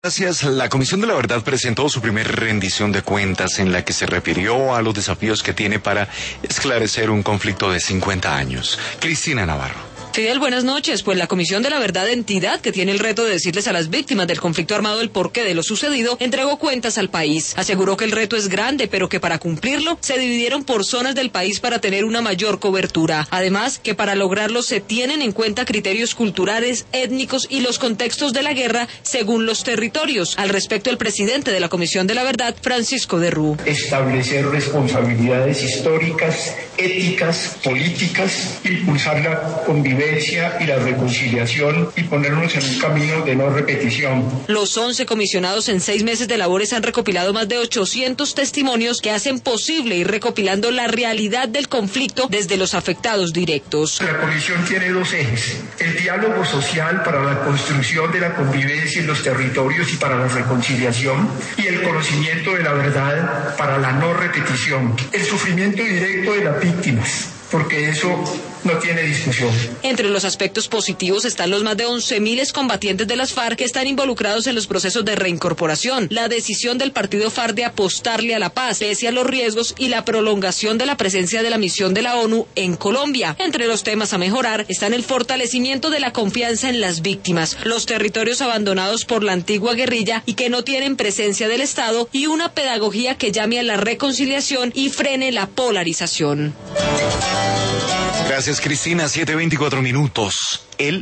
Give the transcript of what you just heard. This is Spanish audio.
Gracias. La Comisión de la Verdad presentó su primer rendición de cuentas en la que se refirió a los desafíos que tiene para esclarecer un conflicto de 50 años. Cristina Navarro. Fidel, buenas noches. Pues la Comisión de la Verdad, entidad que tiene el reto de decirles a las víctimas del conflicto armado el porqué de lo sucedido, entregó cuentas al país. Aseguró que el reto es grande, pero que para cumplirlo se dividieron por zonas del país para tener una mayor cobertura. Además, que para lograrlo se tienen en cuenta criterios culturales, étnicos y los contextos de la guerra según los territorios. Al respecto, el presidente de la Comisión de la Verdad, Francisco de Rú. Establecer responsabilidades históricas, éticas, políticas, impulsar la convivencia y la reconciliación y ponernos en un camino de no repetición. Los 11 comisionados en 6 meses de labores han recopilado más de 800 testimonios que hacen posible ir recopilando la realidad del conflicto desde los afectados directos. La comisión tiene 2 ejes: el diálogo social para la construcción de la convivencia en los territorios y para la reconciliación, y el conocimiento de la verdad para la no repetición, el sufrimiento directo de las víctimas, porque eso no tiene discusión. Entre los aspectos positivos están los más de 11.000 excombatientes de las FARC que están involucrados en los procesos de reincorporación, la decisión del partido FARC de apostarle a la paz, pese a los riesgos, y la prolongación de la presencia de la misión de la ONU en Colombia. Entre los temas a mejorar están el fortalecimiento de la confianza en las víctimas, los territorios abandonados por la antigua guerrilla y que no tienen presencia del Estado, y una pedagogía que llame a la reconciliación y frene la polarización. Gracias, Cristina. 7:24.